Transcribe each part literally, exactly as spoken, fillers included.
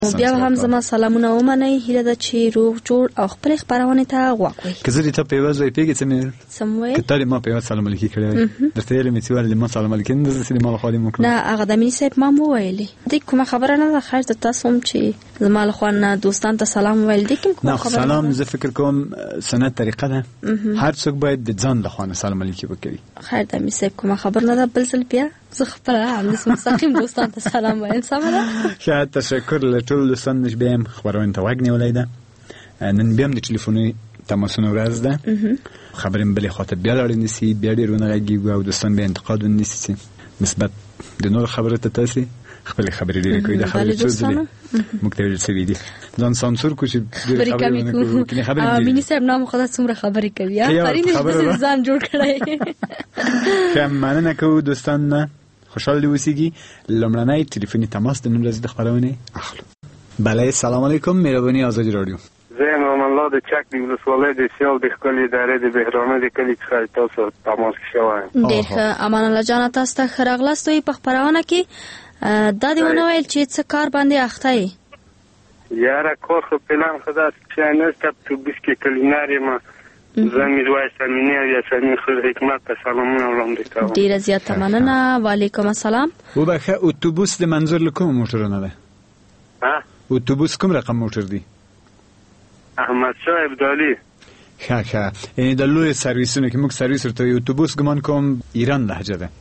بیا هم زما سلامونه ومنئ. هیله ده چې روغ جوړ او خپل خبرونه ته غوږ وئ. که زه دې ته په یوه ځای پیږې څه مې سموي که تا دې ما په یوه سلام علیکي کړی وای درته ویلې مې چې ولې ما سلام علیکي نه ده چې ما لخوا دې مو کړو. نه هغه د مینې صاحب ما مو ویلې دې کومه خبره نه ده. خیر د تاسو هم چې زما لخوا نه دوستان ته سلام ویل دې کوم خبره نه. سلام زه فکر کوم سنت طریقه ده، هر څوک باید د ځان لخوا نه سلام علیکي وکړي. خیر د مینې صاحب کومه خبره نه ده. بل ځل بیا زه خپل هم مستقیم دوستان ته سلام وایم. سمه ده. ښه تشکر له ټولو دوستانو چې بیا هم خبرونه ته غوږ نیولی ده. نن بیا هم د ټلیفوني تماسونه ورځ ده، خبرې مې بلې خواته بیا لاړې نیسي، بیا ډېر ونه غږېږو او دوستان بیا انتقاد ونه نیسي نسبت د نور خبرو ته تاسې خپلې خبرې ډېرې کوي. دا خبرې څو ځلې موږ ته ویل شوي دي ځان سانسور کړو چې ډېرې خبرې ونه کوو. مینې صاحب نام خدا څومره خبرې کوي آفرین دې ځان جوړ کړی. ښه مننه کوو دوستان نه خوشحال دې اوسیږي. لومړنی ټلیفوني تماس د نن ورځې د خپرونې اخلو. بله سلام علیکم، مهرباني آزادي رادیو. زه یم امان الله د چک د ولسوالۍ د سیال د ښکلې ادارې د بهرامه د کلي څخه تاسو تماس شوی. ډېر ښه امان الله جانه تاسو ته ښه راغلاست په خپرونه کې. دا دې ونه ویل چې څه کار باندې اخته یې؟ یاره کار خو پلان خو داسې شی نشته په اتوبوس کې کلینر یم. زه میرویس امینی او یاسمین خیر حکمت ته سلامونه وړاندې کوم. ډېره زیاته مننه. وعلیکم السلام. وبخښه اتوبوس د منظور له کومو موټرونه ده؟ ها اتوبوس کوم رقم موټر دی؟ احمد شاه ابدالي. ښه ښه یعنې د لویو سرویسونو کې موږ سرویس ورته وایو. اتوبوس ګمان کوم ایران لهجه ده.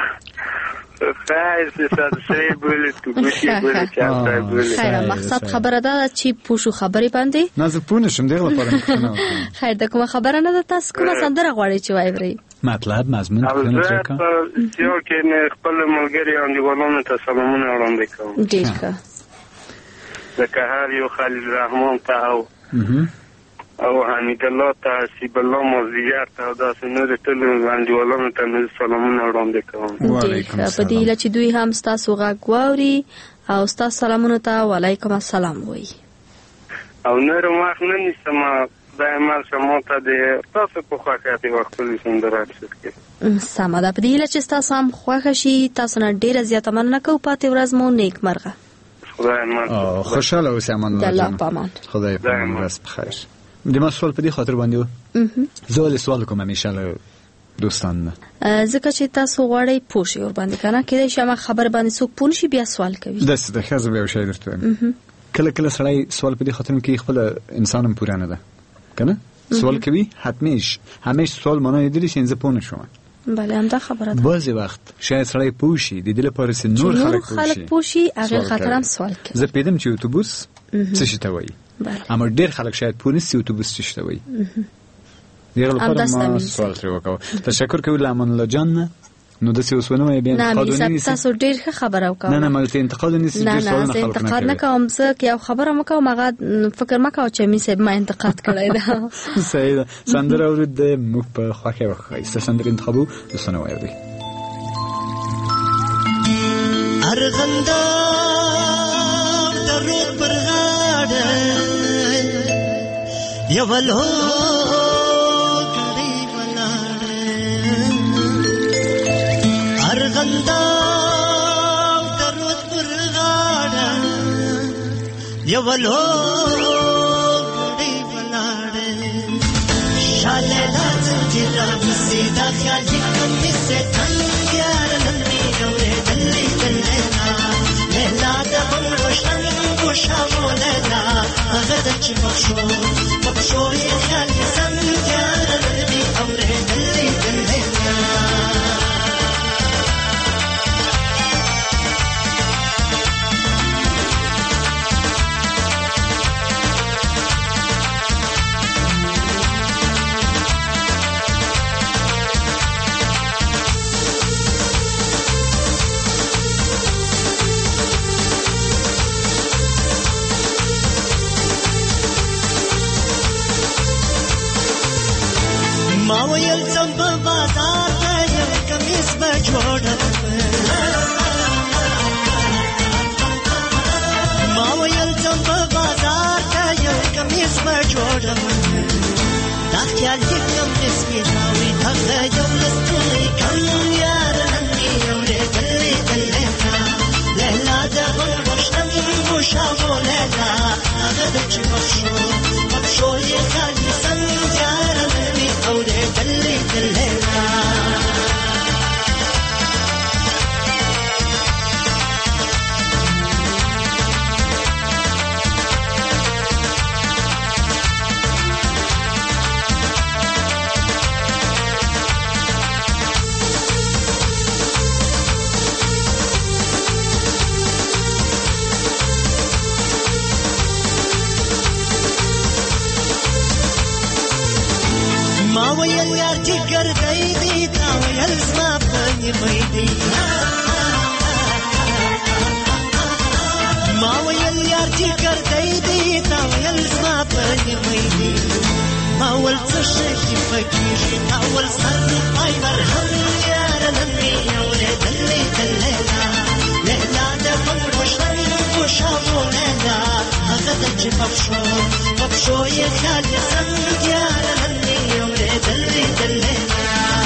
خیر سیساد شی بولی اتوبوس یې بولی چاپتای بولی. خیر مقصد خبره ده چې پوښو خبرې باندې نه زه پوه نشم دغه لپاره مخکنه. خیر د کومه خبره نه ده. تاسو کومه سندره غواړئ چې واورئ؟ مطلب مضمون پوښتنه ترې کوم. یو کې خپل ملګري انډیوالانو ته سلامونه وړاندې کوم. ډېر ښه. لکه هر یو خلیل رحمان ته او او حمید الله ته حسیب الله مازدیګر ته او داسې نور ټولو انډیوالانو ته مې سلامونه وړاندې کوم. وعلیکم السلام. په دې هیله چې دوی هم ستاسو غږ واوري او ستاسو سلامونه ته وعلیکم السلام وایي. او نور وخت نه نیسم دایما شما ته د تاسو په خوښه دې وخت خپلې سندره اخیستې. سمه ده. په دې هیله چې ستاسو هم خوښه شي. تاسو نه ډېره زیاته مننه کوو. پاتې ورځ مو نیکمرغه. خدای امان. خوشحاله اوسئ. امان الله الله پامان. خدای پامان. ورځ بخیر. د ما سوال په دې خاطر باندې و زه ولې سوال کوم همیشه له دوستان نه ځکه چې تاسو غواړئ پوه شئ ورباندې که نه کېدای شي همه خبرې باندې څوک پوه نه شي بیا سوال کوي. داسې ده. ښه زه به یو شی درته وایم. کله کله سړی سوال په دې خاطر کوي خپله انسان هم پوره نه ده که نه سوال کوي حتمیش همیش سوال معنا یې دلی شي زه پوه نه شوم. بله همدا خبره ده. بعضې وخت شاید سړی پوه شي د دې لپاره چې نور خلک پوه شي هغې خاطر هم سوال کوي. زه پوهېدم چې اتوبوس څه شي ته وایي اما ډېر خلک شاید پوه نه شي اتوبوس څه شي ته وایي. دغه لپاره ما سوال ترې وکړو. تشکر کوو له امان الله جان نه. نو داسې اوس ونه وایي بیا انتقاد ونه نیسي. تاسو ډېر ښه خبره وکړه. نه نه ما ورته انتقاد ونه نیسي. نه نه زه انتقاد نه کوم. زه که یو خبره مه کوم هغه فکر مه کوه چې مې صاحب ما انتقاد کړی ده. صحیح ده. سندره اورید د موږ په خوښه یوه ښایسته سندره انتخابو دوستانه واورئ. ارغنداب د رود پر غاړه یوه لوګړۍ ولاړه. ارغنداب د رود پر غاړه یوه لوګړۍ ولاړه. شاله راځي راځي دا خیال یې کمې سه تن یار نمې اورېدلې دلنا لیلا د روشن ګوشاولنا هغه د چې مخشو مخشو یې خیال یې سم یار نمې اورېدلې دلنا. ما ویل ځم په بازار ته یو کمیس به جوړم. ما ویل ځم په بازار ته یو کمیس به جوړم. دا خیال یې کم نسبي راوړي هغه یو لستوڼی کم یار نن مې اورېدلې دلنا لیلا د غم روشن ګوشاولې لیلا هغه د چې بخشو بخشو یې خالي سنجار مې اورېدلې د لیلا ما ویل یار جگر دی دی تا ویل زما پنی میدی ما ویل یار جگر دی دی تا ویل زما پنی میدی ما ول څه شي پکېږي تا ول سر پای مرهم یار لمې اورېدلې د لیلا لیلا د پنډو شنو شاو لیلا هغه د چې بخشو بخشو یې خالي سنجار لمې اورېدلې د لیلا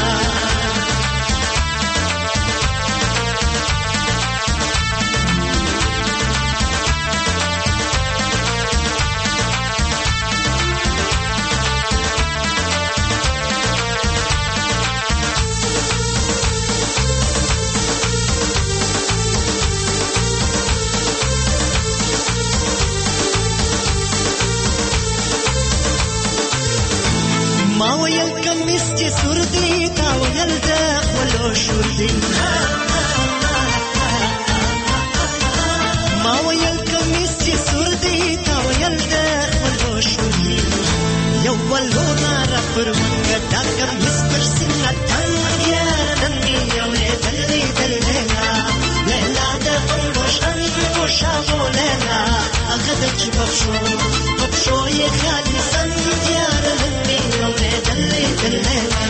ما ویل کمیس چې سور دی تا ویل د خپلو شور دی ما ویل کمیس چې سور دی تا ویل د خپلو شور دی یو ولونه را پر منګه دا کمیس پر سینه تن یار نن مې اورېدلې د لیلا لیلا د خپلو شنو شاو لیلا هغه د چې بخشو بخشو یې خالي سنجار نن مې اورېدلې د لیلا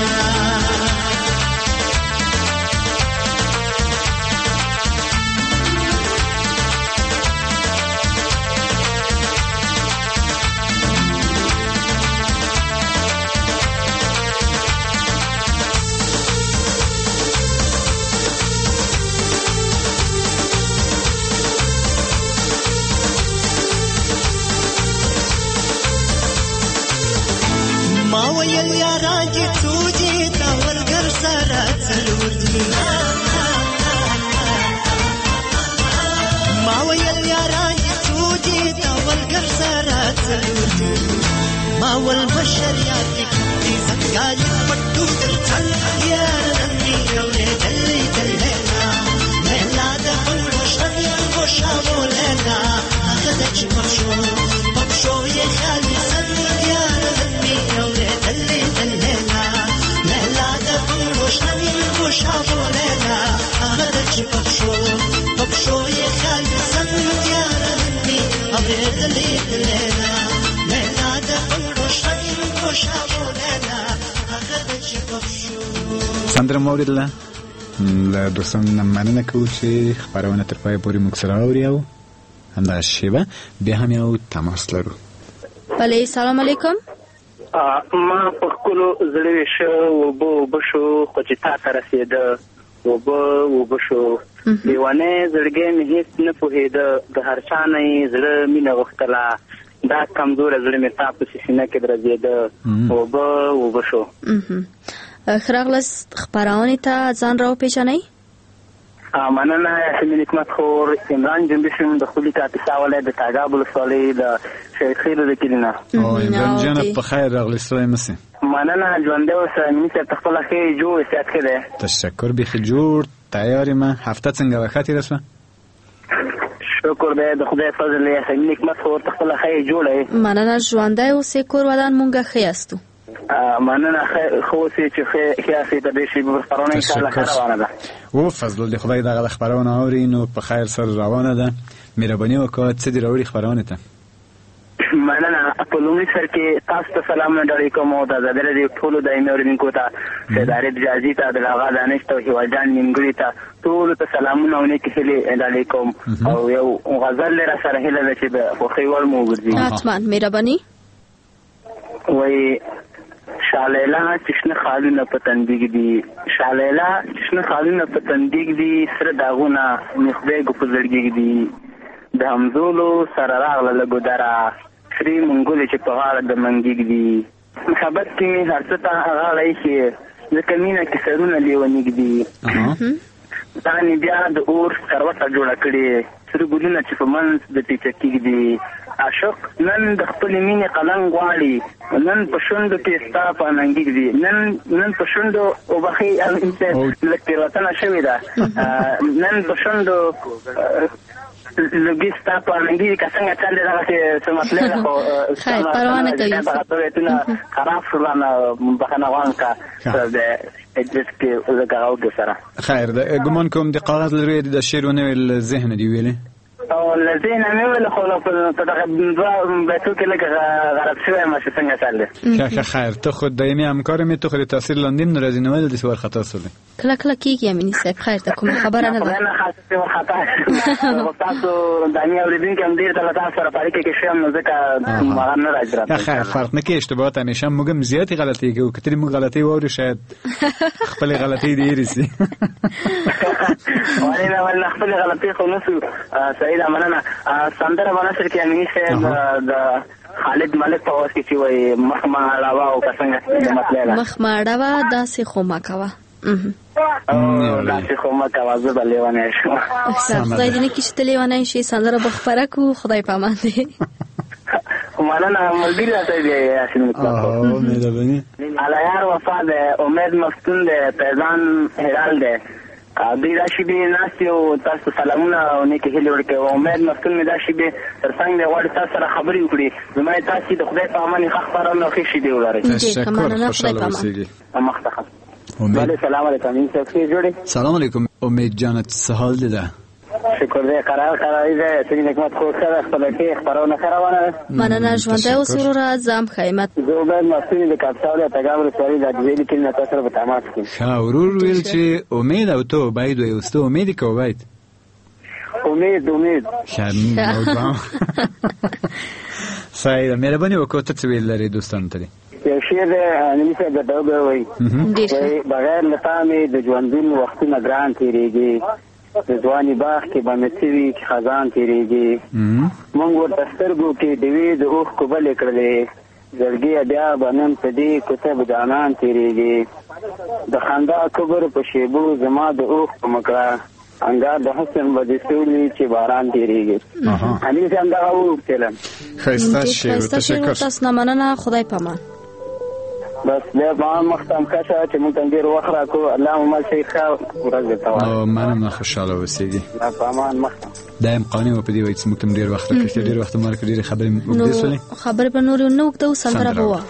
ما ویل یاران چې څو دي تا ولګر سره څلور دي ما ویل یاران چې څو دي تا ولګر سره څلور دي ما ول بشر یار دي دې زنګاري پټو در څل یار نن مې اورېدلې د لیلا لیلا د پنډو شنو شاو لیلا هغه د چې بخشو بخشو یې خالي سنجار نن مې اورېدلې د لیلا لیلا د پنډو شنو شاو لیلا هغه د چې بخشو بخشو یې خالي سنجار نن مې اورېدلې د لیلا لیلا د پنډو شنو شاو لیلا هغه د چې بخشو سندره مو اورېدله له دوستانو نه مننه کوو چې خپرونه تر پایه پورې موږ سره اوري او همدغه شیبه بیا هم یو تماس لرو. بله سلام علیکم. ما په خپلو زړه ویښه اوبه اوبه شو خو چې تا ته رسېده اوبه اوبه شو لیونی زړګی مې هېڅ نه پوهېده د هر چا نه یې زړه مینه غوښتله دا کمزوره زړه مې تا پسې سینه کې درځېده اوبه اوبه شو. ښه راغلاست خپرونې ته ځان راوپېژنئ. مننه یاسمین حکمت خور عمران جنبي شم د خپلې کاپیسا ولایت د تاګاب ولسوالۍ د شهید خیرو د کلي نه. عمران جانه په خیر راغلی ستړی مه سې. مننه ژوندی اوسه امیني صاحب ته خپله ښې جوړ صحت ښه دی. تشکر بیخي جوړ تیار یم. هفته څنګه وه ښه تېره شوه؟ شکر دی د خدای فضل یاسمین حکمت خور ته خپله ښه جوړه یې. مننه ژوندی اوسې کور ودان مونږ ښه یاستو. مننه ښه اوسې چې ښه یاستئ د دې شیبې خپرونه انشاءالله ښه روانه ده. او فضل د خدای دغه خپرونه اوري نو په خیر سره روانه ده. مهرباني وکړه څه دې راوړي خپرونې ته؟ مننه په لومړي سر کې تاسو ته سلامونه ډالۍ کوم او د ازادۍ راډیو ټولو دایمي اورېدونکو ته سید عارف جازي ته عبدالغا دانش ته هیواد جان نیمګړي ته ټولو ته سلامونه او نیکې هیلې ډالۍ کوم او یو غزل را سره هیله ده چې د خوښۍ وړ مو وګرځي. حتما مهرباني. وایي شالیلا چشنه خالونه په تندیګ دي شالیلا چشنه خالونه په تندیګ دي سره داغونه مخبېګو په زړګي دي د همزولو سره راغله له ګودره سرې منګولې چې په غاړه د منګیګ دي محبت کې مې هر څه ته غاړه ایښې ځکه مینه کې سرونه لیونیګ دي دا مې بیا د اور سروته جوړه کړې سره ګلونه چې په منځ د پیچکیږ دي عاشق نن د خپلې مینې قلم غواړي نن په شونډو کې ستا په اننګیږ دي نن نن په شونډو وبخي لږ تېروتنه شوې ده نن په شونډو لږ ستا په اننګیږ که څنګه چل دی دغسې څه مطلب ده خو خیر پروا نه کوي بیتونه خراب شول نه بخښنه غواړم که د اجلس کې لږ هغه وکړو سره خیر ګمان کوم د کاغذ لرې د شعر ونه ویل ذهن دي ویلې او له ذهنه مې ویل خو په دغه دوه بیتو کې لږ غلط شوی یم چې څنګه چل دی ښه خیر ته خو دایمي همکار مې ته خو د تاثیر لاندې نه راځي نو ولې داسې وارخطا شولې کله کله کېږي امیني صاحب خیر ته کومه خبره نه ده نه خاصه وارخطا تاسو دایمي اورېدونکي هم ډېر ته له تاسو سره په اړیکه کې شوم نو ځکه هغه نه راځي راته خیر فرق نه کوي اشتباهات همیشه موږ هم زیاتې غلطۍ کوو که ترې موږ غلطۍ واورو شاید خپلې غلطۍ دې هېرې شي ولې نه ولې نه خپلې غلطۍ خو نه شو صحیح ده مننه سندره به نشر کې امیني صاحب د خالد ملک په واسطه کې وایي مخ ما اړوه او که څنګه مطلب ده مخ ما اړوه داسې خو مه کوه داسې خو مه کوه زه به لیونی شم خدای دې نه کړي چې ته لیونی شې سندره به خپره کړو خدای په امان دی مننه ملګري راته دی یاسین مطلق مهرباني العیار وفا دی امید مفتون دی فیضان هلال دی دوی دا شیبې ناستې او تاسو سلامونه او نیکې هیلې ورکوي او امید مفتون مې دا شیبې تر څنګ دی غواړي تاسو سره خبرې وکړي زما یې تاسې د خدای په امان یې ښه خپرونه او ښې شیبې ولرئ تشکر خوشحاله اوسېږي مخته ښه بله سلام علیکم امین صاحب ښې جوړې سلام علیکم امید جانت څه حال دی ده شکر دی قرار قراري دی سړي نعمت خو ښه ده خپله ښې خپرونه ښه روانه ده مننه ژوندی اوسه وروره زه هم ښه یم زه عبید مفتون د کاپسا ولایت ولسوالۍ د عجیبې کلي نه تاسو سره په تماس کې ښه ورور ویل چې امید او ته عبید وایي اوس ته امید یې که عبید امید امید ښه صحیح ده مهرباني وکړه ته څه ویل لرې دوستانو ته یو شعر دی نیمي صاحب درته وګورئ بغیر له تا مې د ژوندون وختونه ګران تېرېږي د ځواني باغ کې به مې څه وي چې خزان تېرېږي مونږ ورته سترګو کې ډېوې د اوښکو بلې کړلې زړګي بیا به نن په دې کوڅه به جانان تېرېږي د خندا کبر په شیبو زما د اوښکو مکړه انګار د حسن به دې سولي چې باران تېرېږي امین صاحب دغه وویلم ښایسته شعر تشکر تاسو نه مننه خدای په امان بس بیا به مختم کشه چې موږ ته ډېر وخت راکړو الله مو مل شي ښه ورځ درته وایم مننه خوشحاله اوسېږي په امان مختم دا امکاني و په دې وایي چې موږ ته ډېر وخت راکړي ډېر وخت مو راکړي ډېرې خبرې اوږدې شولې خبرې به نورې نه اوږدوو سندره به وه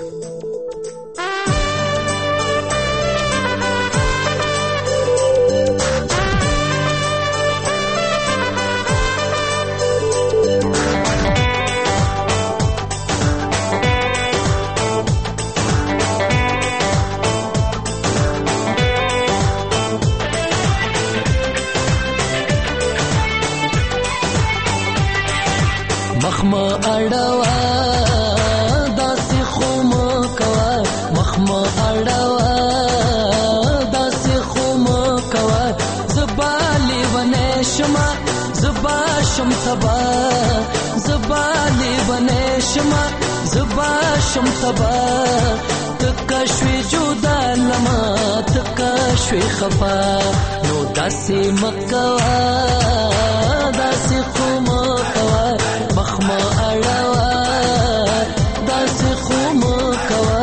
مخما اړوا داسې خو مو کوه مخما اړوا داسې خو مو کوه زبا لیونی شمه زبا شم تبا زبا لیونی شمه زبا شم تبا تکه شوې جدا لما تکه شوې خفا نو داسې مه کوه داسې خو مو کوه مخما اړوا داسې خو مو کوه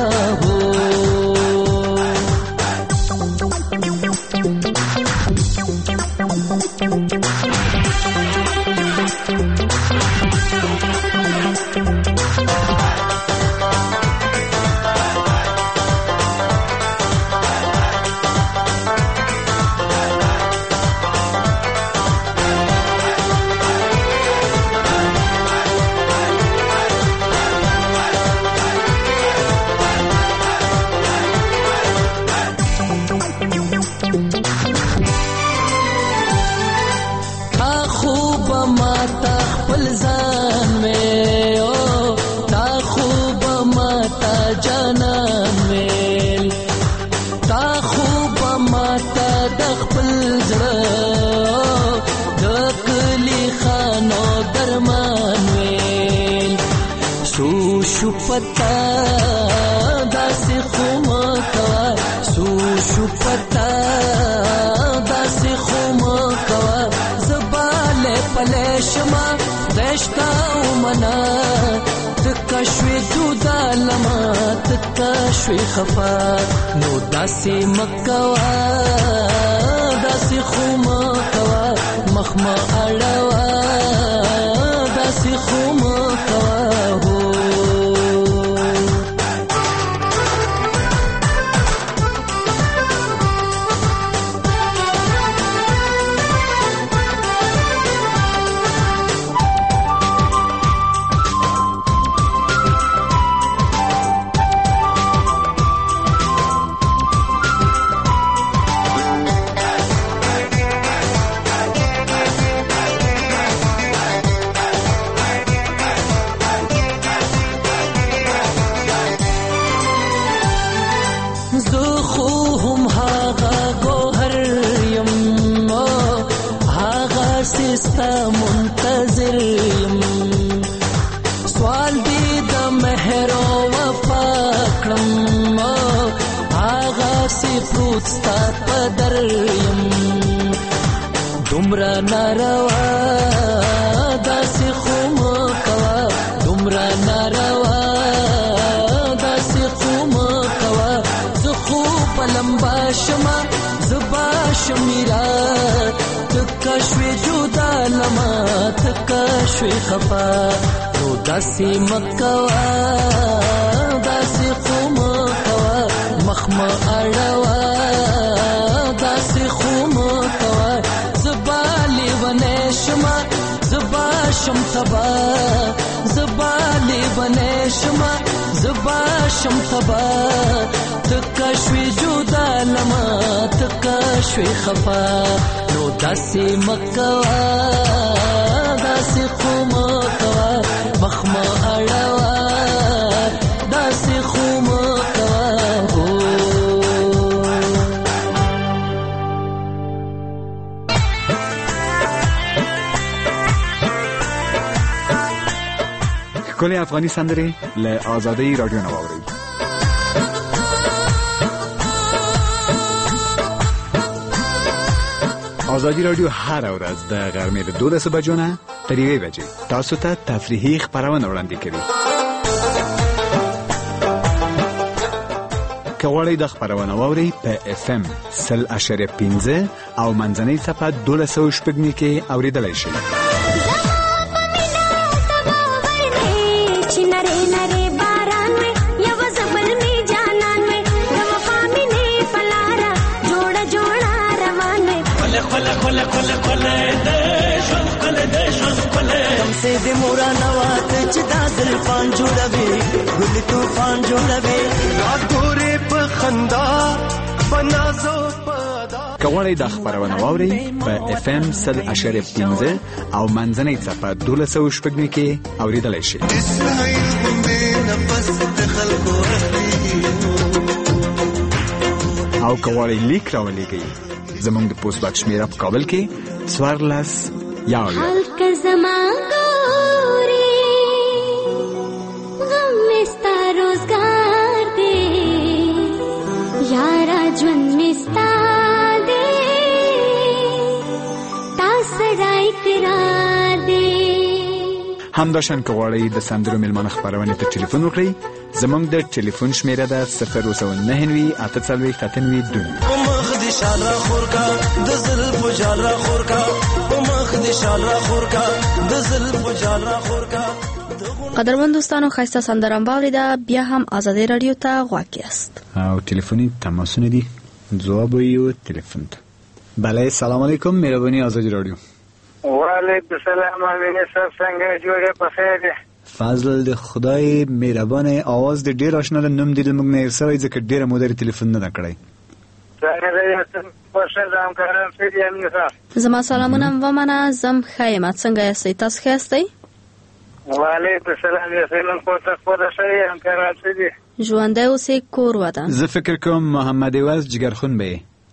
شو پتا داسې خو مه کوه سو شو پتا داسې خو مه کوه زه بالی پلی شمه دشتا ومنه تکه شوې جدا لمه تکه شوې خفه نو داسې مه کوه داسې خو مه کوه مخ مه اړوه داسې خو مه کوه منتظر یم سوال دی د مهر او وفا کړم هغه سی پروت ستا په در یم دومره ناروا داسې خو مه کوه دومره ناروا داسې خو مه کوه زه خو په لمبا شمه زه به شمیرا تکه شوې جدا لمه تکه شوې خفه نو داسې مه کوه داسې خو مه کوه مخ مه اړوه داسې خو مه کوه زه به لیونی شمه زه به شم تبا زه به لیونی شمه زه به شم تبا تکه شوې جدا لمه تکه شوې خفه نو داسې مه کوه داسې خو مه کوه مخ مه اړوه داسې خو مه کوه ښکلې افغاني سندرې له آزادۍ راډیو نه واورئ. آزادي راډیو هر ورځ د غرمې له دولسو بجو نه تر یوې بجې تاسو ته تفریحي خپرونه وړاندې کوي. که غواړئ د خپرونه واورئ په اف ام سل اشاریه پنځه او منځنۍ څپه دولس سوه شپږ نوي کې اورېدلی شئ. د مورا نوات چې دا زلفان جوړوي ګل طوفان جوړوي راګورې په خندا بنازو پدا. که غواړئ د خپرونه واورئ په اف ام سل اشاریه پنځه او منځنۍ څپه دولس سوه شپږ نوي کې اورېدلی شئ. او که غواړئ لیک راولېږئ زموږ د پوسټ باکس شمېره په کابل کې څوارلس یو یو. همداشان که غواړئ د سندرو میلمانه خپرونې ته ټلیفون وکړئ زموږ د ټلیفون شمېره ده صفر اوه سوه نهه نوي اته څلوېښت اته نوي دوه نوي. قدرمن دوستانو ښایسته سندره مو واورېده. بیا هم آزادۍ راډیو ته غوږ یاست او ټلیفوني تماسونه دي ځواب ویو ټلیفون ته. بله سلام علیکم مهرباني آزادۍ راډیو. وعلیکم السلام امین صاحب څنګه جوړه په خیر دي؟ فضل د خدای مهربانه آواز د ډیر آشنا د نوم د موږ نه سوي ځکه ډیره مودې ټلیفون نه کړی. څنګه یې پښه زم کارم سړي امین صاحب. زما سلامونه ومنه زم خیمه څنګه یاستئ تاسو ښه یاستئ؟ وعلیکم السلام یې سلام کوته کوته شي هم کارم سړي. ژوندی اوسئ کور ودان. زه فکر کوم محمد ایواز جګرخون به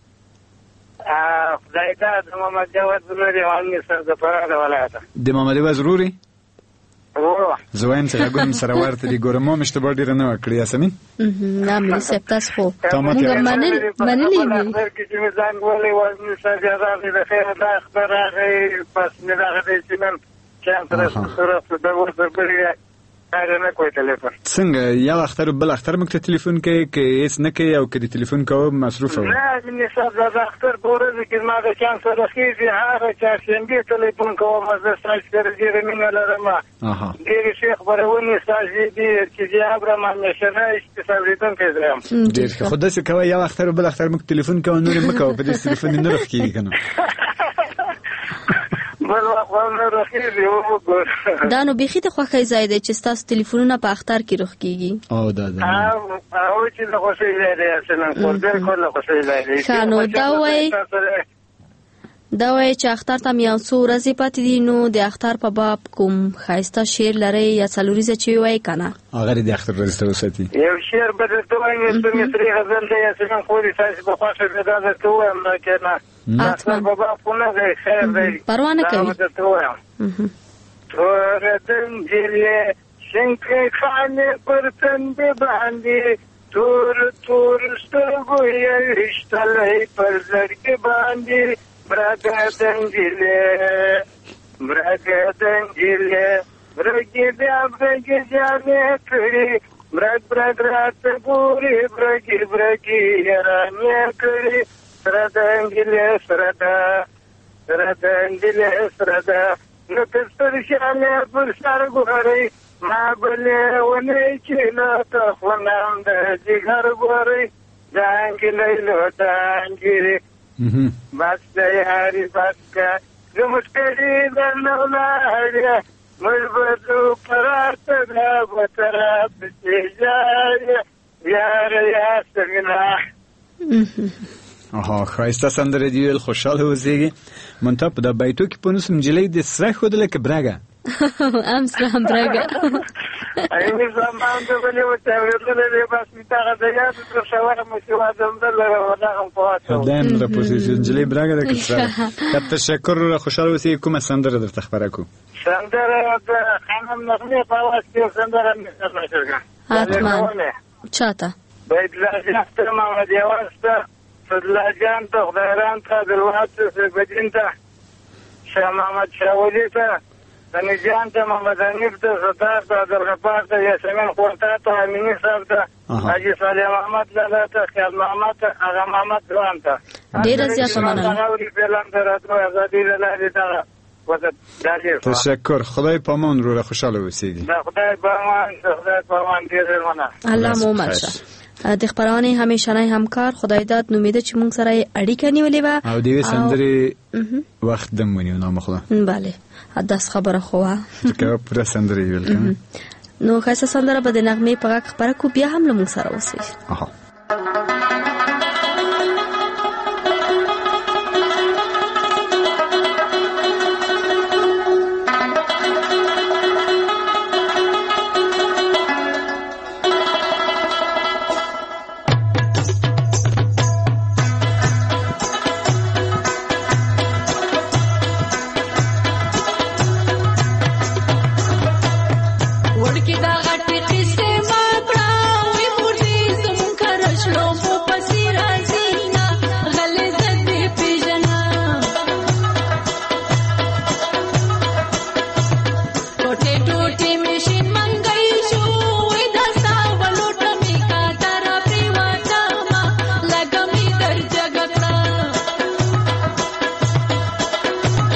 خدای ته د محمد جواد ضروري وانه سر د فراه ولایت. د محمد ایواز ضروري؟ زه وایم چې غږونه سره ورته دي. ګوره ما هم اشتباه ډېره نه وه کړې یاسمین. نه ملي صاحب تاسو خو تا ماته موږ منلي منلي وي. اختر کې چې مې زنګ ولی وزن صاحب راغی د خیره دا اختر راغی پس مې دغه دی چې نن چانس راسره د ورسره بلې کار نه کوي تلیفون. څنګه یو اختر بل اختر موږ ته تلیفون کوي که هېڅ نه کوي او که د تلیفون کوه مصروفه وي؟ نه مینې صاحب دا د اختر په ورځو کې زما د چانس راخېږي هغه چهارشنبې تلیفون کوم زه ستاسو سره ډېره مینه لرم. ډېرې ښې خپرونې ستاسې دي چې جواب رام همیشنی اورېدونکی زه یم. ډېر ښه. خو داسې کوه یو اختر بل اختر موږ تلیفون کوه نور یې مه کوه په دې تلیفون یې نه روغ کېږي که نه. دا نو بیخي د خوښۍ ځای دی چې ستاسو تلیفونونه په اختر کې روغ کېږي. او دا دا او چې د خوښۍ ځای دی اصلا خو بالکل د خوښۍ ځای دی. ښه نو دا وایي دا وایي چې اختر ته یو څو ورځې پاتې دي نو د اختر په باب کوم ښایسته شعر لرئ یا څلوریزه چې وایي که نه؟ هغه د اختر ورځې ته وساتي. یو شعر به درته وایم څو مصري غزل دی اصلا خو دې تاسې په خوښه دی دا درته ووایم نه که نه اختر په باب خو نه دی خیر دی پروا نه کوي. دا به درته ووایم توره دنجلې شنکۍ خانې پر تندې باندې تور تور سترګو یې ویشتلی پر زړګي باندې برګه دنجلې برګه دنجلې برګې بیا برګې جامې کړي برګ برګ راته ګوري برګې برګې یارانې کړي سره دنجلې سره ده سره دنجلې سره ده نو که سترشانې پر سر ګورئ ما بلې ونې چې له تخونم د جګر ګورئ دانګلۍ له دانګرې بس د یاري بس که زموږ کړي درنه ولاړې موږ به ځو پراته دا به تره پسې جارې یاره یا سمینا. آها ښایسته سندره دي ویل خوشحاله اوسېږي. منتها په دا بیتو کې په نوس نجلۍ دې سره ښودله که برګه؟ هم سره هم برګه. ایمې زمان د بلې ورته اورېدلی دی بس مې دغه د یادو تر شوره مو چې وادم ده لره دغه م په واچوم. خدای م راپوسې چې نجلۍ برګه ده که سره ده. که تشکر خوشحاله اوسېږي. کومه سندره درته خپره کړو؟ سندره د خانم نغمې په اواز کې یو سندره مې درله شرګه حتما چاته؟ بیدله جان ته محمد یواز ته فضله جان ته خدایران ته دلوات سربدین ته شاه محمد شاه ولي ته غني جان ته محمد حنیف ته ستار ته عبدالغفار ته یاسمین خورتا ته امیني صاحب ته حاجي صالح محمد لالا ته خیال محمد ته هغه محمد ځوان ته ډېره زیاته مننه. تشکر. خدای پامان رو را خوشحاله اوسېږي. خدای پامان خدای پامان ډېر مننه. الله مو عمر شه. د خبرونه همیشنی همکار خدای داد نومیده چې مونږ سره اړیکه نیولې و او د سندري وخت دم ونیو نو مخله. بله داس خبره خو که پوره سندري ویل کنه نو خاصه سندره به د نغمه په غږ خبره کو بیا هم له مونږ سره اوسئ. اها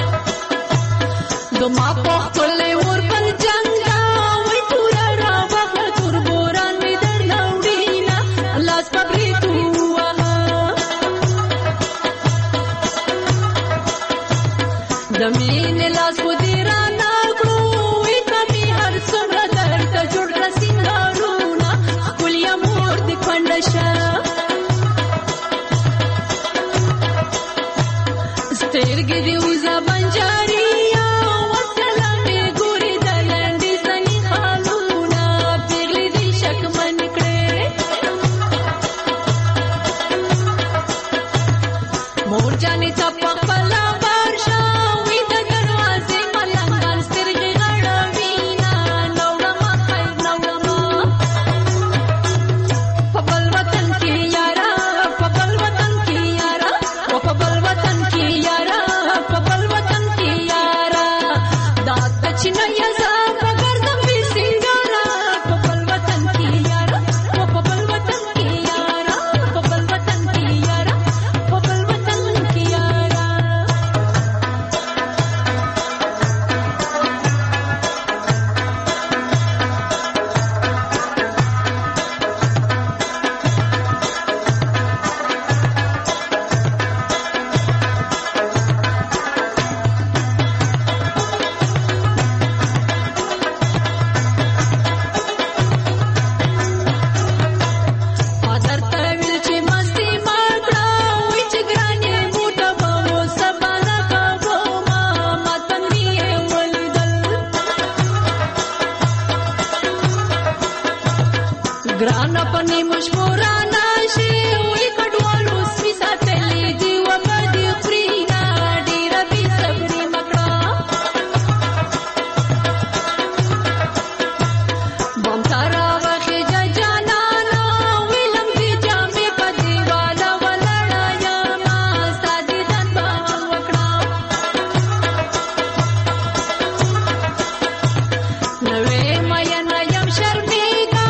ما په خپل ور بل جنگ وای پورا را ګرانه پنې مشمورانا شي وې کډوالو سپي ساتلې دي و بدي خورينا ډېر بي صبري مکړه بم تارا وخه جانا نا ویلم دي جامې پدې والا ولړا یا ما سادي دن باچ وکړه نوې مې نه يم شرمې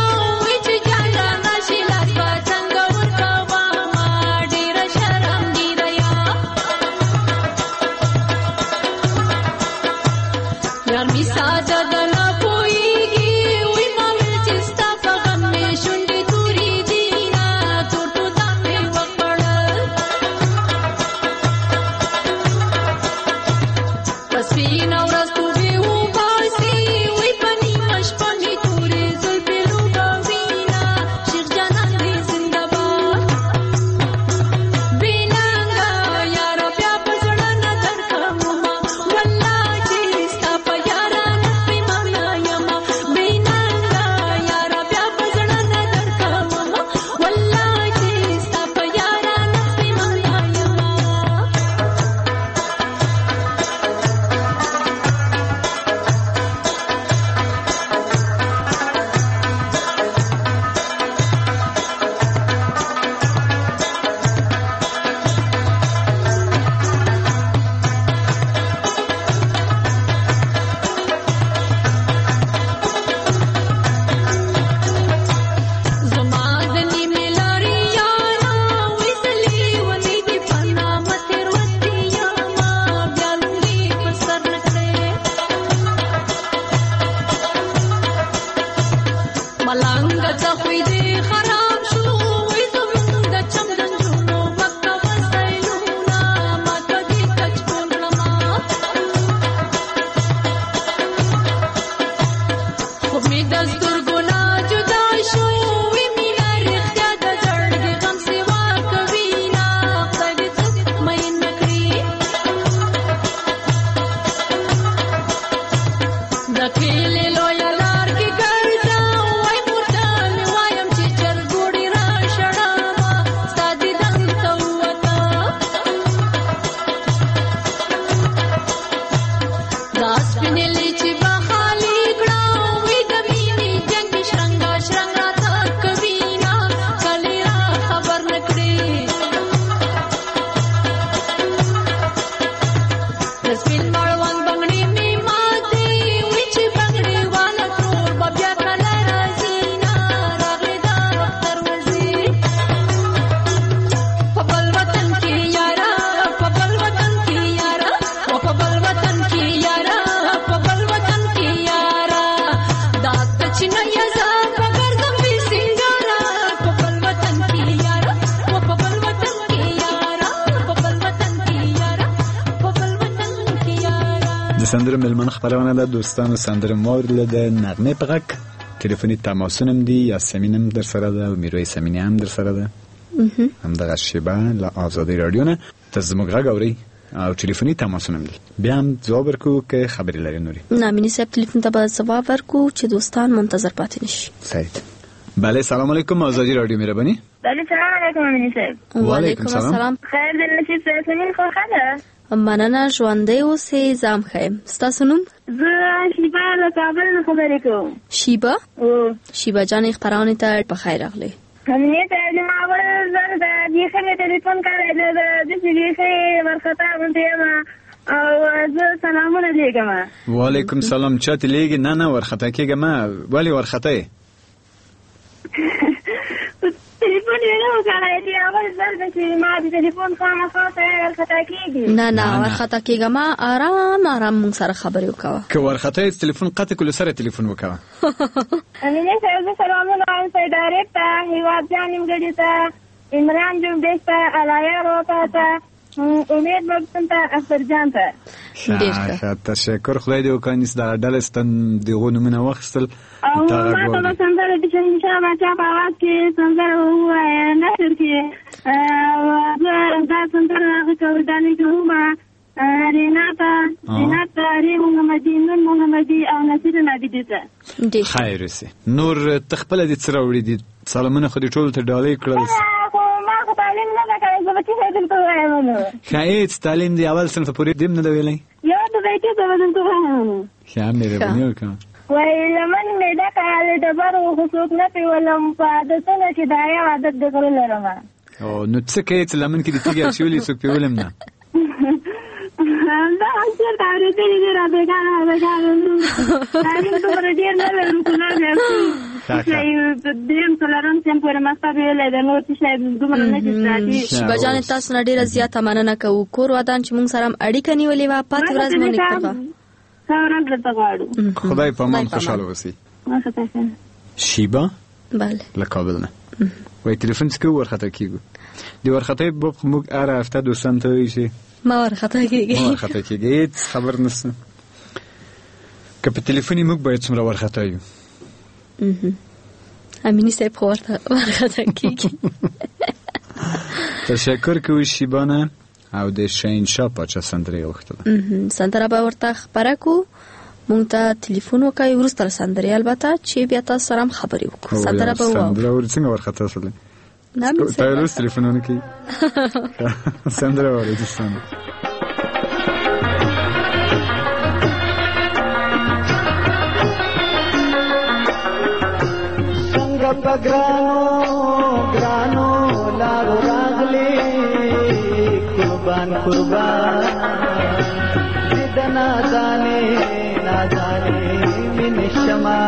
سندره ملمن خبرونه ده دوستان سندره مور له نغمه پغک تلفنی تماسونم دی یاسمینم در سره ده و میرویس امینی هم در سره ده هم دغه شیبه له آزادی رادیو نه تزموږ غږ اوري او تلفنی تماسونم دی بیا هم ځواب ورکو که خبرې لري نوري نامینی صاحب تلفن ته به ځواب ورکو چې دوستان منتظر پاتې نشي. صحیح. بله سلام علیکم آزادی رادیو مهربانی. بله سلام علیکم امینی صاحب. و علیکم السلام. خیر دې نصیب سره خو خاله مننه ژوندۍ اوسې زام خیم. ستاسو نوم؟ زه شیبه له کابل خبرې کوم. شیبه؟ او شیبه جان خبرونه ته په خیر راغلی. همینه ته ما ول زه د دې خلک ټلیفون کړی د دې دې ورختا غونډه ما او زه سلامونه لیکم. وعلیکم سلام. چاته لیږي؟ نه نه ورختا کېږم. ولی ورختا یې؟ تلیفون یې نه وکړای دی اول ځل چې ما د تلیفون خامخا ته ورختا کېږي. نه نه ورختا کېږم. آرام آرام مونږ سره خبرې وکړه. که ورختا یې تلیفون قطع کول سره تلیفون وکړه. امینه صاحب سلامونه وایم سیدارې ته هیواد جانم ګډې ته عمران جوړ ته علایه روته ته امید مبتن ته اختر جان ته. ښه تشکر. خدای دې وکړي چې دا ډله ستن دغو نومونه واخیستل. او ما ته سندره د شهنشاه باچا په اواز کې سندره ووایه نشر کې زه دا سندره هغه کوردانې کوم ریناتا ریناتا ریم محمدي نور محمدي او نصیر نبیدي ته. خیر اوسې. نور ته خپله دې څه راوړي دي سلامونه خو دې ټولو ته ډالۍ کړل. خو ما خو تعلیم نه ده کړی، زه به چې دلته وایم نو ښه هېڅ تعلیم دې اول صنف پورې دې هم نه ده ویلی؟ یو د بیټې زه به دلته وایم. ښه مهرباني وکړه. وایي لمن مې ډکه د ډبرو خو څوک نه پېولم، په عادتونه کې دا یو عادت د غره لرم. او نو څه کوې چې لمن کې د تیږې اچولي څوک پېولم نه؟ دا هم چېرته اورېدلي دي را بېګانه بېګانه تعلیم دومره ډېر نه لرو خو نه درېیم څلورم صنف پورې مکتب ویلی دی، نور څه شی دومره نه دي زده دي. شیبه جانې تاسو نه ډېره زیاته مننه کوو. کور ودان چې موږ سره هم اړیکه نیولې وه، پاتې ورځ مو نېکمرغه. ښه ورځ درته غواړو. خدای په امان خوشحاله اوسئ. شیبه بله له کابل نه وایي تلیفون څه کوو ورخطا کېږو. د ورخطۍ باب خو موږ هره هفته دوستانو ته وایو چې ما ورخطا کېږي ما ورخطا کېږي، هېڅ خبر نشته. که په تلیفون یې موږ باید څومره ورخطا یو. امیني صاحب خو ورته ورخطا کېږي. تشکر کوو شیبه نه او د شهنشاه پاچا سندره یې غوښتله. سندره به ورته خپره کړو، مونږ ته تلیفون وکړئ وروسته له سندرې، البته چې بیا تاسو سره هم خبرې وکړو. سندره به واورو. سندره اوري څنګه ورخطا شولې؟ تا یې روز تلیفونونه کوي. سندره واورئ دوستان. څنګه په ګرانو ګرانو لارو راغلې قربان قربان دې د نازانې نازانې مینې شمع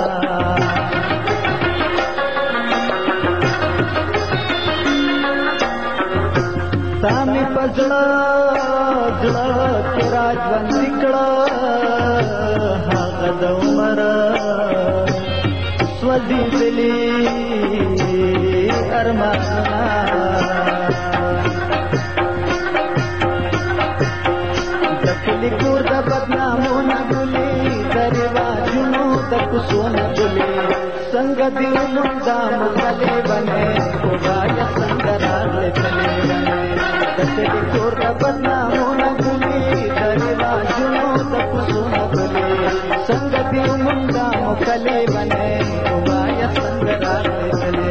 تا مې په زړه زړه کې راژوندي کړه هغه د عمره سوځي دلې ارمانونه د کلي کور د بدنامونه ګلې د رواجونو د کوڅونه ګلې څنګه دې ومونده مغلې بنې خدایه څنګه راغلې تلې بنې د کلي کور د بدنامونه ګلې د رواجونو د کوڅونه ګلې څنګه دې ومونده مغلې بنې خدایه څنګه راغلې تلې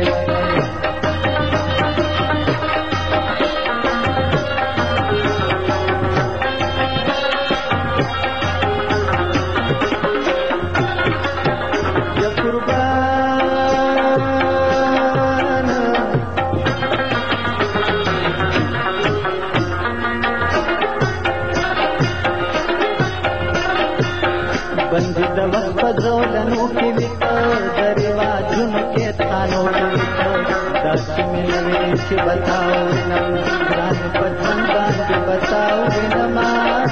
بندي د وخت په زولنو کې لیکه د رواجونو کې تانو لیکه داسې مې نه وې چې بتاو وینم ګران په ژوند باندې بتاو وینما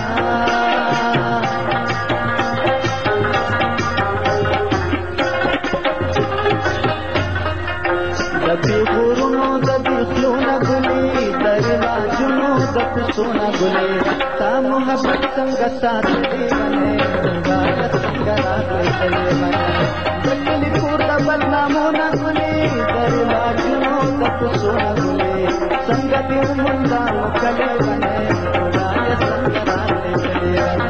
د دې غرونو د دې خلونه ګلې د رواجونو د کوڅونه ګلې تا محبت څنګه ساتلې ونې دکلی کور د بدنامونه ګلې د رواجونو د کوڅونه ګلې څنګه دې ومونده مغلې بنې خدایه څنګه راغلې تلې بنې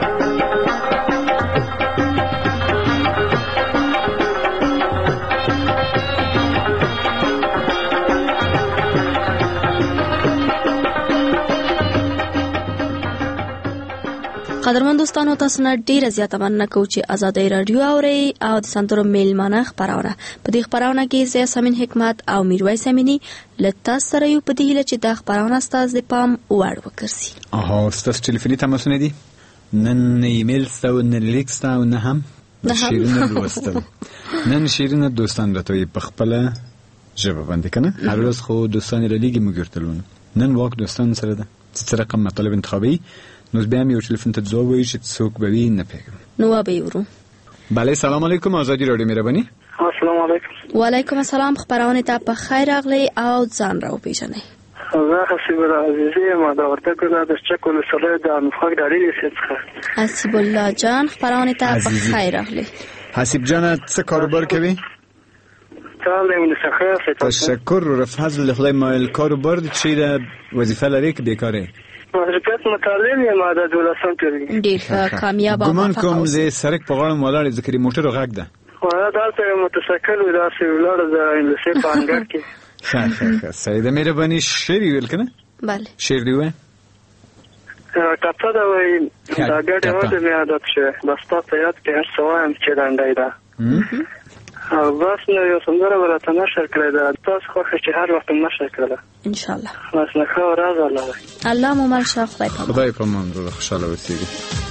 قدرمن دوستانو تاسو نه ډیره زیاته مننه کوم چې آزادۍ رادیو اورئ او د سندرو میلمانه خبرونه په دې خبرونه کې زه سمین حکمت او میرویس امینی لته سره یو په دې هیله چې د خبرونه ستاسو د پام وړ وکړي. اها ستاسو ټلیفوني تماسونه دي نن ایمیل ستاسو نه لیک ستاسو نه هم شیرینه لوستل نن شیرینه دوستان راته په خپل ژبه باندې کنه هر ورځ خو دوستان للیږي مګرتلونه نن واک دوستان سره ده چې رقم مطلب انتخابي نو بیا مې یو ټلیفون ته ځواب وایي چې څوک به وي نه پوهېږم. نو به ورو. بله سلام علیکم آزادي راډیو مهرباني. السلام علیکم. وعلیکم السلام. خبرونه ته په خیر راغلی او ځان را وپېژنئ. زه حسیب الله عزیزی ما د وردګو نه د چک ولسوالۍ د انفاق ډالۍ څخه. حسیب الله جان خبرونه ته په خیر راغلی. حسیب جان څه کاروبار کوي؟ تعالی من خیر. تشکر رفعت الله مایل کاروبار چی د وظیفه لري که بیکاره؟ شرکت مطالعه ما د دولسم کې ډیر کامیاب او ګمان کوم زه سرک په غاړه ولاړ ذکر موټر غږ ده. دلته موټرسایکل و داسې ولاړ د انګلیسي په انګړ کې. ښه ښه ښه صحیح ده. مهرباني شعر یې ویل که نه؟ بله شعر دې ووایه. ټپه ده وایي دا ګډې وده مې عادت شوی بس ستا په یاد کې هر څه وایم چې لنډۍ ده. او بس نو یو سندره به راته نشر کړی ده تاسو خوښه چې هر وخت نشر کړله انشاءالله. بس نو ښه ورځ ولرئ. الله مو مل شه. خدای پامان. خدای پامان روغ خوشحاله اوسېږئ.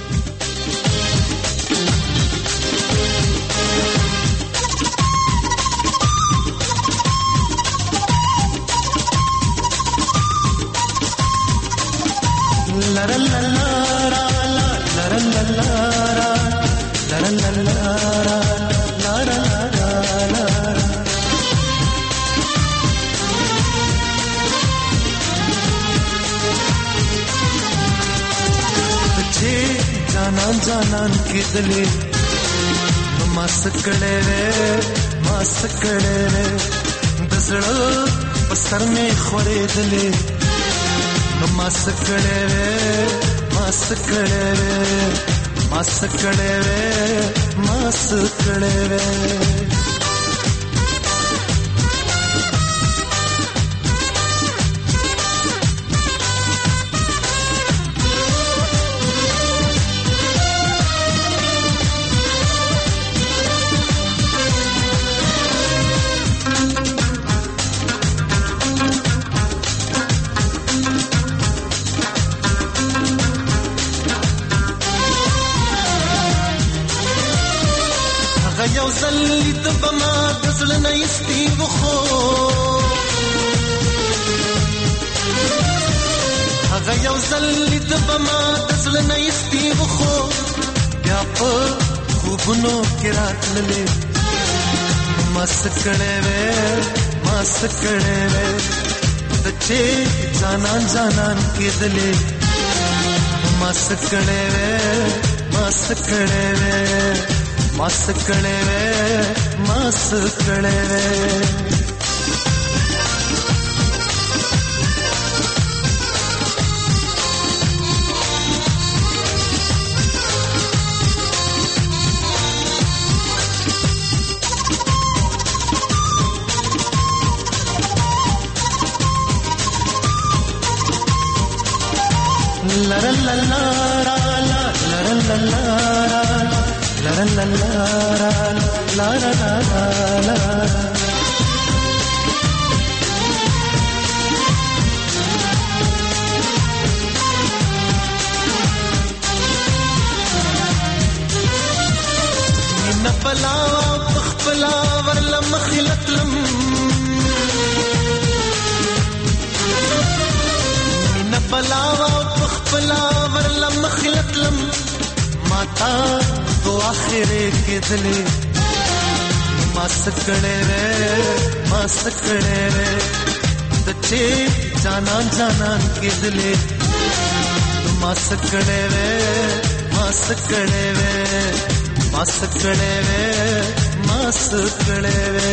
La la la la la la la la la la la la la la la. बच्चे जाना जाना के दिले मासकड़े रे मासकड़े रे दसड़ो पसर में खोरे दिले मासकड़े रे मासकड़े रे मासकड़े रे मासकड़े रे. یو زلی د بما دزل نه استی وخو هغه یو زلی د بما دزل نه استی وخو بیا په خوبونو کې راتللې مسکړې وې مسکړې وې د چې جانان جانان کې دلې مسکړې وې مسکړې وې مسکڑے وے مسکڑے وے. la la la la la la la la la La la la la la la la la. Min pala pakhpala warla makhlatlam Min pala pakhpala warla makhlatlam mata तो आखिरे के दिले मासकड़े रे मासकड़े रे दच्चे जाना जाना के दिले मासकड़े रे मासकड़े रे मासकड़े रे मासकड़े रे.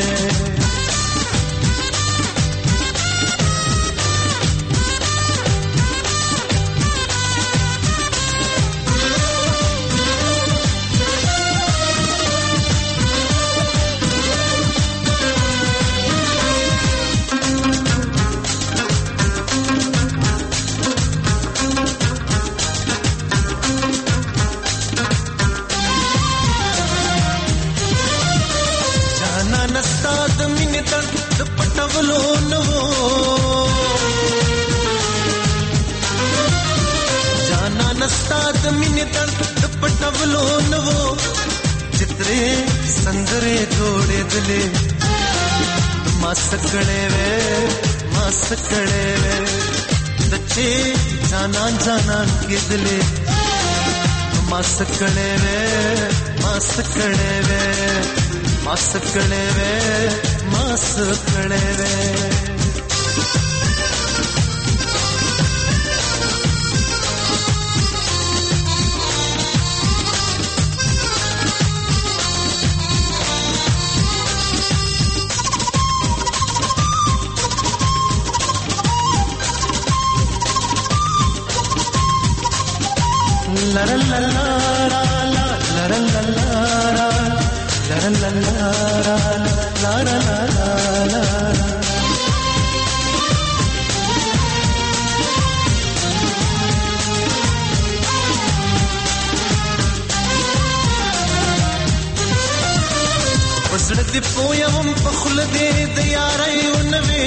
मासकड़े वे मासकड़े वे दच्चे जाना जाना के दिले मासकड़े वे मासकड़े वे मासकड़े वे मासकड़े वे. La la la la la la la la la la la la la la la la. وزړه دې پویم په خوله دې د یارۍ ونوې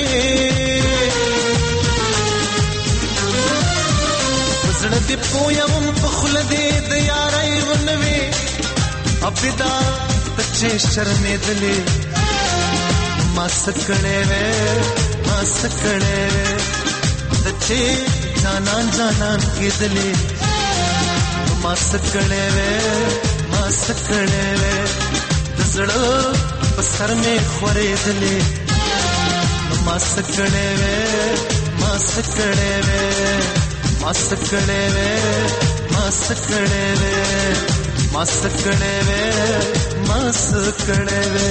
وزړه دې پویم په خوله دې د یارۍ ونوې ابدا ته چې شرمېدلې ما څه کړې وې ما څه کړې وې ته چې جانان جانان کېدلې ما څه کړې وې ما څه کړې وې زړه په سر مې خورېدلې ما څه کړې وې ما څه کړې وې ما څه کړې وې ما څه کړې وې ما څه کړې وې ما څه کړې وې.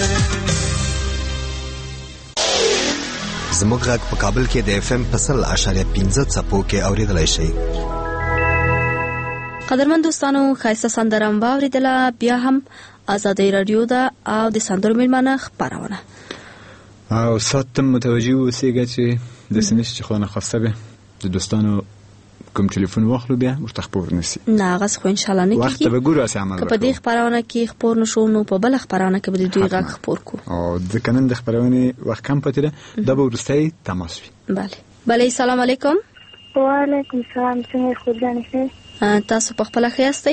زموږ غږ په کابل کې د اف ام پسل اشاریه پنځه څپو کې اورېدلای شئ. قدرمن دوستانو خایسته سندرم واوریدله بیا هم آزادی رادیو ده او د سندرو میلمانه خبرونه او ساتم متوجه اوسئ چې د سنش چې خو نه خواسته به د دوستانو کوم ټلیفون واخلو بیا ورته خبر نسی نه غس خو ان شاء الله نه کیږي وخت به ګورو اسې عمل وکړو په دې خبرونه کې خبر نشو نو په بل خبرونه کې به دوی غږ خبر کو او د کنن د خبرونه وخت کم پاتې ده د به ورستۍ تماس وي. bale bale السلام علیکم. وعلیکم السلام. څنګه خدای شه تاسو په خپل خیاستئ؟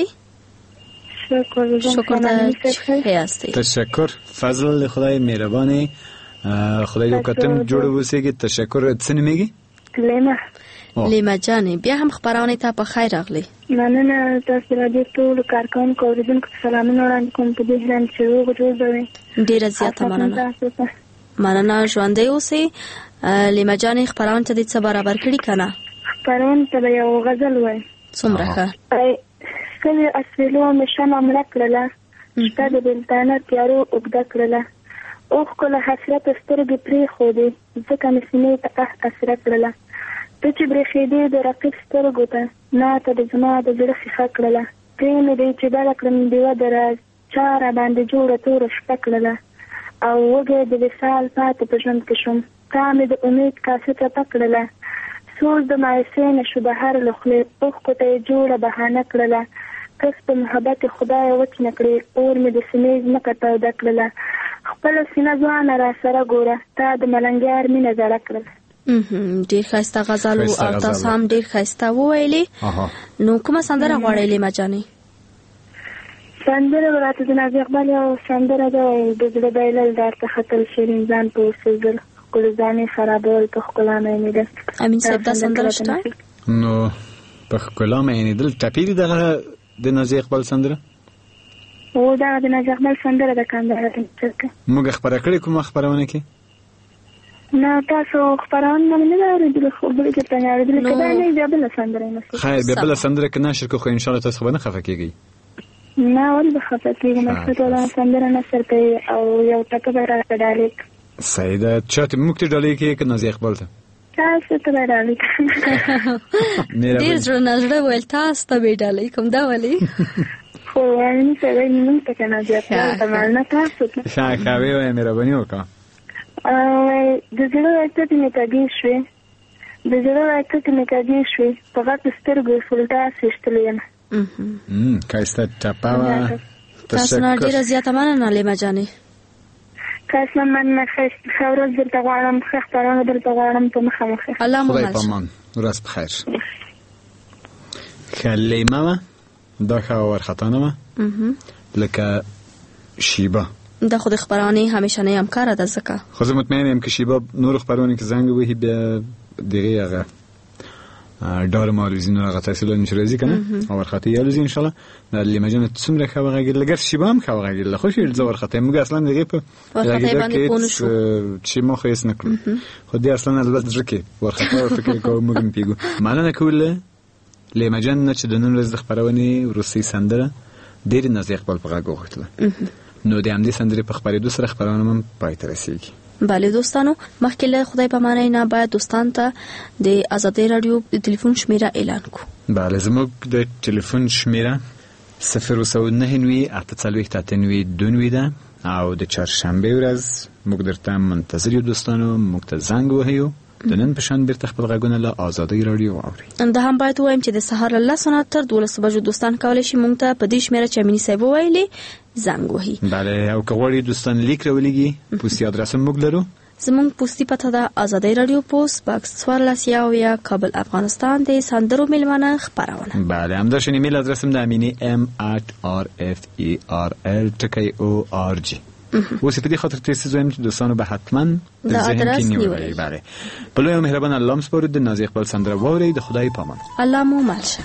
شکر شکر خیاستئ. تشکر فضل خدای مهربانه خدای یو کتم جوړ وسیږي. تشکر څنګه میږي؟ لیما لیما جانې بیا هم خبرونه ته په خیر راغلی. مننه تاسو راځي ټول کارکونکو اوریدونکو سلامونه وړاندې کوم په دې هلان چې وګورئ دوی ډیره زیاته مننه مننه ژوندۍ اوسئ. لیما جانې خبرونه ته دې څه برابر کړي کنه؟ خبرونه ته یو غزل وای څومره ښه کله اسویلو مشمه مړه کړله شپه د بلتانه تیارو اوږده کړله اوښ کله حسرت سترګې پرېښودې ځکه مې سینې ته اه اسره کړله ته چې برېښېدې د رقیب سترګو ته ما ته د زما د زړه ښیښه کړله پرې مې دی چې بله کړم ډېوه د راز چا راباندې جوړه توره شپه کړله او وږی د وصال پاتې په ژوند کې شوم تا مې د امید کاسه ټپه کړله سوز د مایسې نه شو بهر له خولې اوښکو ته یې جوړه بهانه کړله کس په محبت خدای وچ نه کړې اور مې د سینې ځمکه توده کړله خپله سینه ځوانه را سره ګوره تا د ملنګیار مینه زړه کړله. ډېر ښایسته غزل او تاسو هم ډېر ښایسته وویلې. نو کومه سندره غواړئ لیما جانې؟ سندره راته د نازي اقبال یو سندره ده د زړه بایلل درته ختل شیرین ځان په اوسېدل ښکلوځانې خرابول په ښکلا مینېدل. امین صاحب دا سندره شته؟ نو په ښکلا مینېدل ټپې دي دغه د نازي اقبال سندره؟ او دا د نازي اقبال سندره ده کندهار کې موږ خبره کړې کومه خبرونه کې؟ نه تاسو خبرونه نه نه اورېدل خو بل کې څنګه اورېدل کدا نه بیا بل سندره نه خیر بیا بل سندره کې نشر کو خو ان شاء الله تاسو خبرونه خفه کیږي. نه ول به خفه کیږي نه ټول سندره نه سر کوي او یو ټکه به راځي ډالې سیده چاته موږ ته ډالې کې کې نازي اقبال ته تاسو ته ډالې ډیر زړه نظر ول تاسو ته به ډالې کوم دا ولي خو وایي چې موږ ته کنه بیا تاسو نه تاسو ته شاکاوي وای مهرباني وکړه. د زړه راته مې کاږي شوې د زړه راته مې کاږي شوې په غټ سترګو فلټا سشتلې یم. ام کایسته ټپاوه تاسو نه ډیره زیاته مننه لیما جانې. تاسو مننه خبره درته غواړم خبرونه درته غواړم په مخه مخه الله مو خدای پامان ورځ بخیر. لیما دا خو ورختانه ما لکه شیبه دا خود خبرانی همیشه نه همکار ده زکه خو زه مطمئن یم که شیبا نور خبرونه که زنگ وهی بیا دیگه هغه دار مالوزی نور هغه تحصیل نشرازی کنه او ورخاطی یالوزی ان شاء الله لیما جان څومره خبره غیر لګر شیبا هم خبره غیر خو شیر زور ورخاطی موږ اصلا دیگه په ورخاطی باندې پونه شو چې ما خو هیڅ نکړو خو دې اصلا البته ځکه ورخاطی فکر کوم موږ پیګو معنی کوله لیما جان چې د نن ورځ خبرونه روسي سندره ډیر نازي خپل په غوښتل نو د همدې سندرې په خبرېدو سره خبرونه هم پای ته رسېږي. بله دوستانو مخکې له خدای په معنی نه باید دوستان ته د آزادۍ رادیو د ټلیفون شمیره اعلان کو. بله زموږ د ټلیفون شمیره صفر و سو نه نوي اته څلوېښت اته نوي دوه نوي ده او د چهارشنبه ورځ موږ درته منتظر یو دوستانو، موږ ته زنګ وهیو د نن په شان بیرته خپل غږونه له آزادۍ راډیو واورئ. دا هم باید ووایم چې د سهار له لسو نه تر دولسو بجو دوستان کولی شي موږ ته په دې شمېره چې امیني صاحب وویلې زنګ وهي. بله، او که غواړئ دوستان لیک راولېږي، پوستي ادرس هم موږ لرو. زموږ پوستي پته ده آزادۍ راډیو پوسټ باکس څوارلس یاویا کابل افغانستان د سندرو میلمانه خپرونه. بله، همداشان ایمیل ادرس هم د امینی ام ات آر اف ای آر ال ټکی او آر جی. اوس په دې خاطر تاسو زویم چې دوستانو به حتما د ذهن کې نیولې. بله، په لوی او مهربان الله مسپارو د نازي خپل سندره واورئ. د خدای پامان. الله مو ملشه.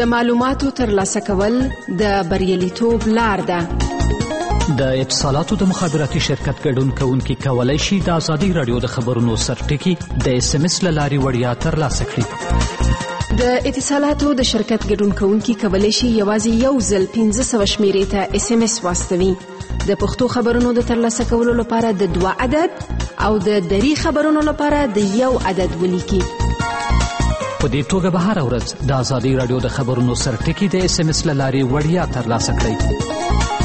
د معلوماتو ترلاسه کول د بریالیتوب لار ده. د اتصالاتو د مخابراتي شرکت ګډون کوونکي کولی شي د ازادي راډیو د خبرونو سرټکي د اس ام اس له لارې وړیا ترلاسه کړي. د اتصالاتو د شرکت ګډون کوونکي کولی شي یوازې یو ځل پنځه سوه شمیرې ته اس ام اس واستوي. د پښتو خبرونو د ترلاسه کولو لپاره د دوه عدد او د دری خبرونو لپاره د یو عدد ولیکي. په دې توګه به هره ورځ د ازادي راډیو د خبرونو سرټکي د اس ام اس له لارې وړیا ترلاسه کړئ.